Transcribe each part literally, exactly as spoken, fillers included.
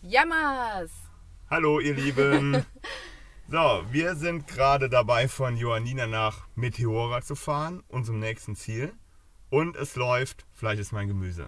Jammers! Hallo ihr Lieben! So, wir sind gerade dabei, von Johannina nach Meteora zu fahren, unserem nächsten Ziel. Und es läuft Fleisch ist mein Gemüse.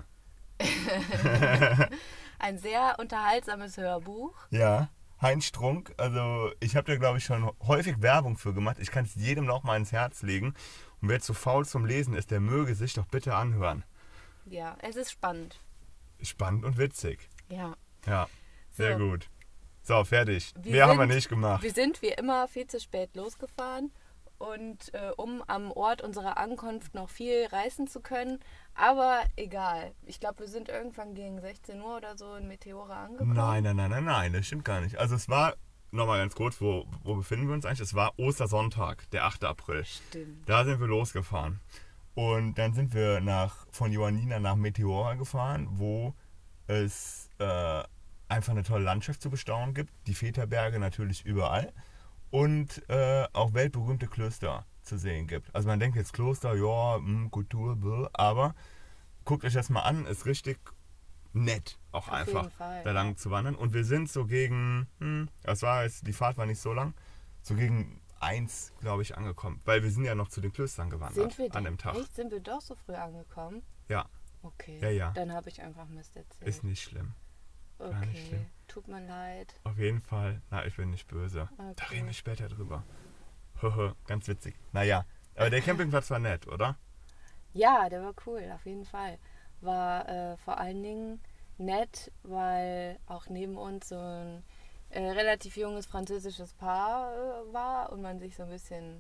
Ein sehr unterhaltsames Hörbuch. Ja, Heinz Strunk, also ich habe da glaube ich schon häufig Werbung für gemacht. Ich kann es jedem noch mal ins Herz legen. Und wer zu faul zum Lesen ist, der möge sich doch bitte anhören. Ja, es ist spannend. Spannend und witzig. Ja. Ja, sehr So. gut. So, fertig. Wir Mehr haben wir sind- nicht gemacht. Wir sind wie immer viel zu spät losgefahren. Und äh, um am Ort unserer Ankunft noch viel reißen zu können. Aber egal. Ich glaube, wir sind irgendwann gegen sechzehn Uhr oder so in Meteora angekommen. Nein, nein, nein, nein, nein, das stimmt gar nicht. Also es war, nochmal ganz kurz, wo, wo befinden wir uns eigentlich? Es war Ostersonntag, der achte April. Stimmt. Da sind wir losgefahren. Und dann sind wir nach, von Johannina nach Meteora gefahren, wo es äh, einfach eine tolle Landschaft zu bestaunen gibt. Die Väterberge natürlich überall. Und äh, auch weltberühmte Klöster zu sehen gibt. Also man denkt jetzt Kloster, ja, mh, Kultur, bäh, aber guckt euch das mal an, ist richtig nett auch Auf einfach jeden Fall, da lang ja. zu wandern. Und wir sind so gegen, hm, das war jetzt, die Fahrt war nicht so lang, so gegen eins, glaube ich, angekommen. Weil wir sind ja noch zu den Klöstern gewandert Sind wir an denn? dem Tag. Echt? Sind wir doch so früh angekommen? Ja, Okay. Ja, ja. Dann habe ich einfach Mist erzählt. ist nicht schlimm. gar nicht Okay. schlimm. Tut mir leid. Auf jeden Fall, na, ich bin nicht böse. Da Okay. reden wir später drüber. Höhö, ganz witzig. Naja, aber der Campingplatz war nett, oder? Ja, der war cool, auf jeden Fall. War äh, vor allen Dingen nett, weil auch neben uns so ein äh, relativ junges französisches Paar äh, war und man sich so ein bisschen,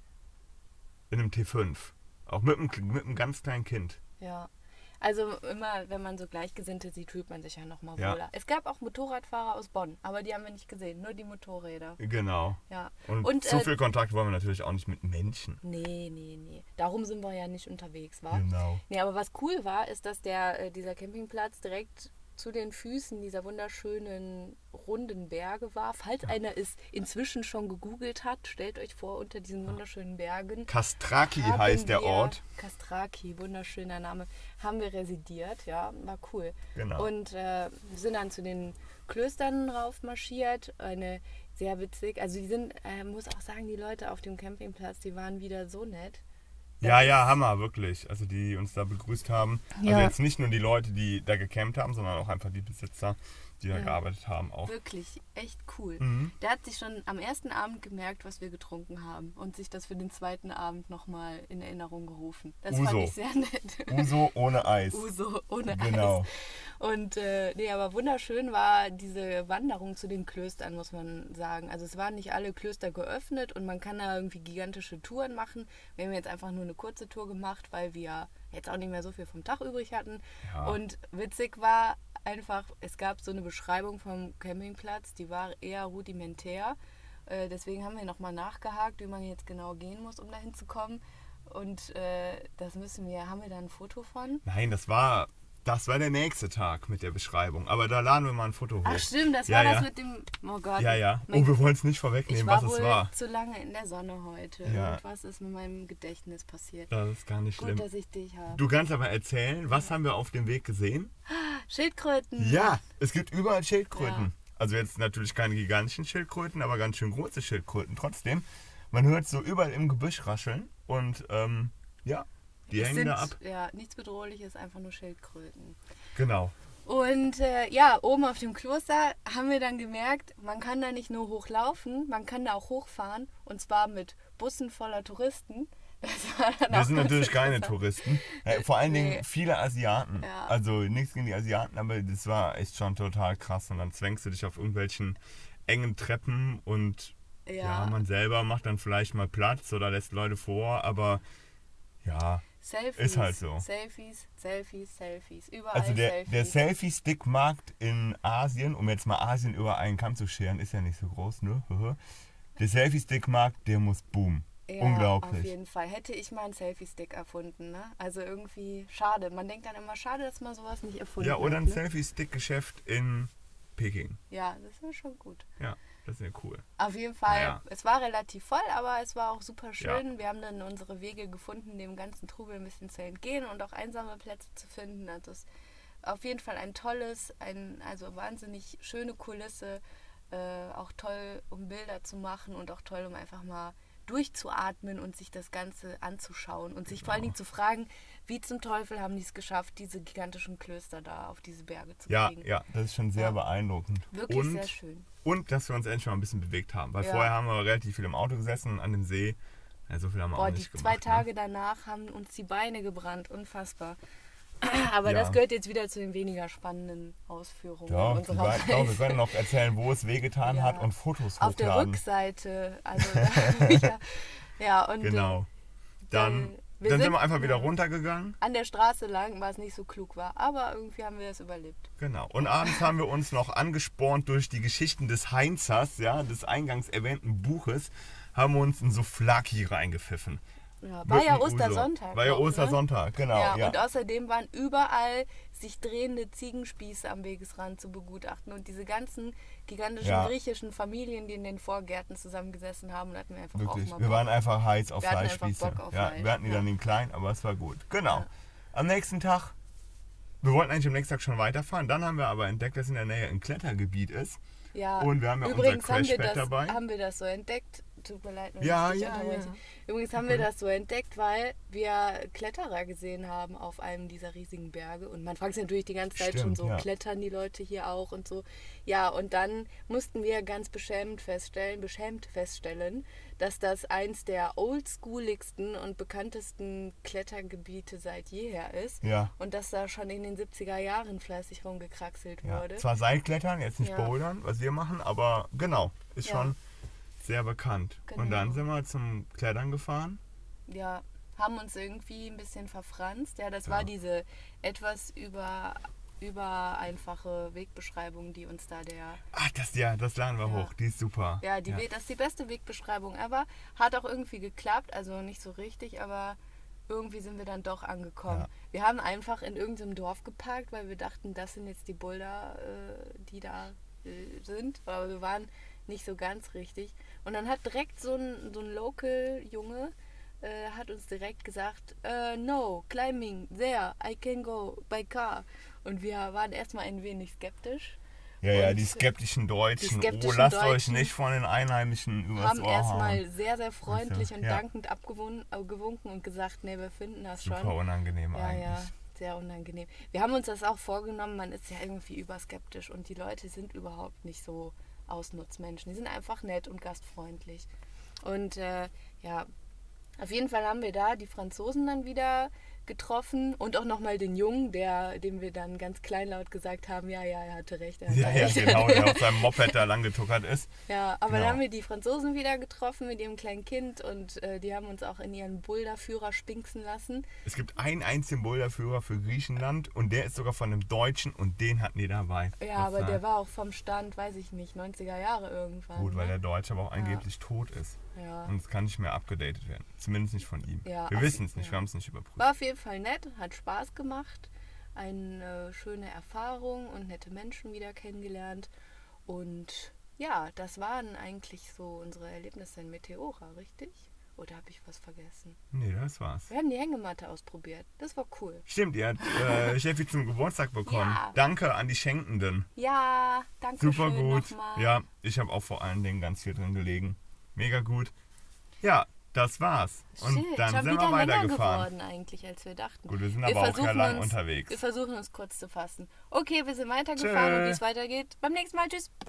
In einem T fünf. Auch mit einem, mit einem ganz kleinen Kind. ja. Also immer, wenn man so Gleichgesinnte sieht, fühlt man sich ja nochmal Ja. wohler. Es gab auch Motorradfahrer aus Bonn, aber die haben wir nicht gesehen, nur die Motorräder. Genau. Ja. Und, Und, zu äh, viel Kontakt wollen wir natürlich auch nicht mit Menschen. Nee, nee, nee. Darum sind wir ja nicht unterwegs, wa? Genau. Nee, aber was cool war, ist, dass der, äh, dieser Campingplatz direkt zu den Füßen dieser wunderschönen runden Berge war. Falls einer es inzwischen schon gegoogelt hat, stellt euch vor, unter diesen wunderschönen Bergen Kastraki haben heißt der wir- Ort. Kastraki, wunderschöner Name, haben wir residiert, ja, war cool. Genau. Und äh, sind dann zu den Klöstern raufmarschiert, eine sehr witzig, also die sind, äh, muss auch sagen, die Leute auf dem Campingplatz, die waren wieder so nett. Ja, Das ja, ist- Hammer, wirklich. Also die uns da begrüßt haben. Also Ja. jetzt nicht nur die Leute, die da gecampt haben, sondern auch einfach die Besitzer, die da Ja. gearbeitet haben auch. Wirklich, echt cool. Mhm. Der hat sich schon am ersten Abend gemerkt, was wir getrunken haben und sich das für den zweiten Abend nochmal in Erinnerung gerufen. Das fand Uso. ich sehr nett. Uso ohne Eis. Uso ohne Genau. Eis. Und äh, nee, aber wunderschön war diese Wanderung zu den Klöstern, muss man sagen. Also es waren nicht alle Klöster geöffnet und man kann da irgendwie gigantische Touren machen. Wir haben jetzt einfach nur eine kurze Tour gemacht, weil wir jetzt auch nicht mehr so viel vom Tag übrig hatten. Ja. Und witzig war einfach, es gab so eine Beschreibung vom Campingplatz, die war eher rudimentär. Äh, deswegen haben wir nochmal nachgehakt, wie man jetzt genau gehen muss, um dahin zu kommen. Und äh, das müssen wir, haben wir da ein Foto von? Nein, das war, das war der nächste Tag mit der Beschreibung. Aber da laden wir mal ein Foto hoch. Ach stimmt, das Ja, war ja. das mit dem, oh Gott. Ja, ja. Mein- Oh, wir wollen es nicht ich vorwegnehmen, war was wohl es war. zu lange in der Sonne heute. Ja. Und was ist mit meinem Gedächtnis passiert? Das ist gar nicht Gut, schlimm. dass ich dich habe. Du kannst aber erzählen, was haben wir auf dem Weg gesehen? Schildkröten. Ja, es gibt überall Schildkröten. Ja. Also jetzt natürlich keine gigantischen Schildkröten, aber ganz schön große Schildkröten trotzdem. Man hört so überall im Gebüsch rascheln und ähm, ja, die Es hängen sind, da ab. ja, nichts Bedrohliches, einfach nur Schildkröten. Genau. Und äh, ja, oben auf dem Kloster haben wir dann gemerkt, man kann da nicht nur hochlaufen, man kann da auch hochfahren. Und zwar mit Bussen voller Touristen. Das war dann Wir auch sind ganz natürlich keine interessant. Touristen. Äh, vor allen Dingen Nee. viele Asiaten. Ja. Also nichts gegen die Asiaten, aber das war echt schon total krass. Und dann zwängst du dich auf irgendwelchen engen Treppen und ja. Ja, man selber macht dann vielleicht mal Platz oder lässt Leute vor, aber ja. Selfies. Ist halt so. Selfies, Selfies, Selfies. Überall Also der, Selfies. der Selfie-Stick-Markt in Asien, um jetzt mal Asien über einen Kamm zu scheren, ist ja nicht so groß, ne? Der Selfie-Stick-Markt, der muss boomen. Ja, Unglaublich. auf jeden Fall. Hätte ich mal einen Selfie-Stick erfunden, ne? Also irgendwie schade. Man denkt dann immer, schade, dass man sowas nicht erfunden Ja, oder hat. ein Ne? Selfie-Stick-Geschäft in Peking. Ja, das wäre schon gut. Ja, das wäre cool. Auf jeden Fall. Naja. Es war relativ voll, aber es war auch super schön. Wir haben dann unsere Wege gefunden, dem ganzen Trubel ein bisschen zu entgehen und auch einsame Plätze zu finden. Also es auf jeden Fall ein tolles, ein, also wahnsinnig schöne Kulisse, äh, auch toll, um Bilder zu machen und auch toll, um einfach mal durchzuatmen und sich das Ganze anzuschauen und sich Genau. vor allen Dingen zu fragen, wie zum Teufel haben die es geschafft, diese gigantischen Klöster da auf diese Berge zu Ja, kriegen. ja, das ist schon sehr Ja. beeindruckend. Wirklich und, sehr schön. Und dass wir uns endlich mal ein bisschen bewegt haben, weil Ja. vorher haben wir relativ viel im Auto gesessen an dem See. Ja, so viel haben wir Boah, auch die nicht zwei gemacht. Tage Ne? danach haben uns die Beine gebrannt, unfassbar. Aber Ja. das gehört jetzt wieder zu den weniger spannenden Ausführungen Doch, unserer die beiden- doch, wir Reise. können noch erzählen, wo es wehgetan Ja. hat und Fotos Auf der hochladen. Rückseite, also da, ja, ja, und Genau. äh, Dann, wir dann sind sind- wir einfach wieder ja. runtergegangen. an der Straße lang, was nicht so klug war, aber irgendwie haben wir es überlebt. Genau. Und abends haben wir uns noch angespornt durch die Geschichten des Heinzers, ja, des eingangs erwähnten Buches, haben wir uns in Souvlaki reingepfiffen. Ja, Mit war ja dem Uso. Ostersonntag. War ja noch, ne? Ostersonntag, genau. Ja, Ja, und außerdem waren überall sich drehende Ziegenspieße am Wegesrand zu begutachten und diese ganzen gigantischen Ja. griechischen Familien, die in den Vorgärten zusammengesessen haben, und hatten wir einfach Wirklich. auch mal Wir Bock. waren einfach heiß auf Wir hatten einfach Fleischspieße. Bock auf Ja, Fleisch, wir hatten die ja. dann den kleinen, aber es war gut. Genau. Ja. Am nächsten Tag, wir wollten eigentlich am nächsten Tag schon weiterfahren, dann haben wir aber entdeckt, dass in der Nähe ein Klettergebiet ist. Ja, Und wir haben ja übrigens unser haben wir, Crashpad das, dabei. haben wir das so entdeckt. Tut mir leid, wenn Ja, ich dich ja, unterbreche. ja. Übrigens haben wir das so entdeckt, weil wir Kletterer gesehen haben auf einem dieser riesigen Berge. Und man fragt sich natürlich die ganze Zeit schon Stimmt, so, ja. klettern die Leute hier auch und so. Ja, und dann mussten wir ganz beschämt feststellen, beschämt feststellen, dass das eins der oldschooligsten und bekanntesten Klettergebiete seit jeher ist. Ja. Und dass da schon in den siebziger Jahren fleißig rumgekraxelt Ja. wurde. Zwar Seilklettern, jetzt nicht Ja. Bouldern, was wir machen, aber genau, ist Ja. schon sehr bekannt. Und Genau. dann sind wir zum Klettern gefahren. Ja, haben uns irgendwie ein bisschen verfranst. Ja, das war Ja. diese etwas über, über einfache Wegbeschreibung, die uns da der... Ach, das, ja, das laden wir Ja. hoch, die ist super. Ja, die, We- das ist die beste Wegbeschreibung ever. Hat auch irgendwie geklappt, also nicht so richtig, aber irgendwie sind wir dann doch angekommen. Ja. Wir haben einfach in irgendeinem Dorf geparkt, weil wir dachten, das sind jetzt die Boulder, äh, die da äh, sind. Aber wir waren nicht so ganz richtig. Und dann hat direkt so ein, so ein Local-Junge äh, hat uns direkt gesagt, äh, no, climbing, there, I can go by car. Und wir waren erstmal ein wenig skeptisch. Ja, ja, Und die skeptischen Deutschen. die skeptischen oh, lasst euch Deutschen nicht von den Einheimischen übers haben Ohr erstmal hauen. sehr, sehr freundlich Also, und ja. dankend abgewun- äh, gewunken und gesagt, nee, wir finden das Super schon. unangenehm Ja, eigentlich. ja, sehr unangenehm. Wir haben uns das auch vorgenommen, man ist ja irgendwie überskeptisch und die Leute sind überhaupt nicht so Ausnutzmenschen. Die sind einfach nett und gastfreundlich. Und äh, ja, auf jeden Fall haben wir da die Franzosen dann wieder getroffen und auch nochmal den Jungen, der, dem wir dann ganz kleinlaut gesagt haben, ja, ja, er hatte recht. Er hatte Ja, ja, recht. genau, der auf seinem Moped da lang getuckert ist. Ja, aber Genau. dann haben wir die Franzosen wieder getroffen mit ihrem kleinen Kind und äh, die haben uns auch in ihren Boulderführer spinksen lassen. Es gibt einen einzigen Boulderführer für Griechenland und der ist sogar von einem Deutschen und den hatten die dabei. Ja, aber Das, der äh, war auch vom Stand, weiß ich nicht, neunziger Jahre irgendwann. Gut, weil ne? der Deutsche aber auch angeblich tot ist. Ja. Und es kann nicht mehr abgedatet werden. Zumindest nicht von ihm. Ja, wir auf- wissen es nicht, ja. wir haben es nicht überprüft. War auf jeden Fall nett, hat Spaß gemacht, eine schöne Erfahrung und nette Menschen wieder kennengelernt. Und ja, das waren eigentlich so unsere Erlebnisse in Meteora, richtig? Oder habe ich was vergessen? Nee, das war's. Wir haben die Hängematte ausprobiert. Das war cool. Stimmt, ihr habt äh, Steffi zum Geburtstag bekommen. Ja. Danke an die Schenkenden. Ja, danke Super schön gut. nochmal. Ja, ich habe auch vor allen Dingen ganz viel drin gelegen. Mega gut. Ja, das war's. Und Shit, dann schon sind wieder wir länger weitergefahren. geworden eigentlich, als wir dachten. Gut, wir sind Wir aber auch ja versuchen lang uns- unterwegs. Wir versuchen uns kurz zu fassen. Okay, wir sind weitergefahren Tschö. und wie es weitergeht, beim nächsten Mal. Tschüss.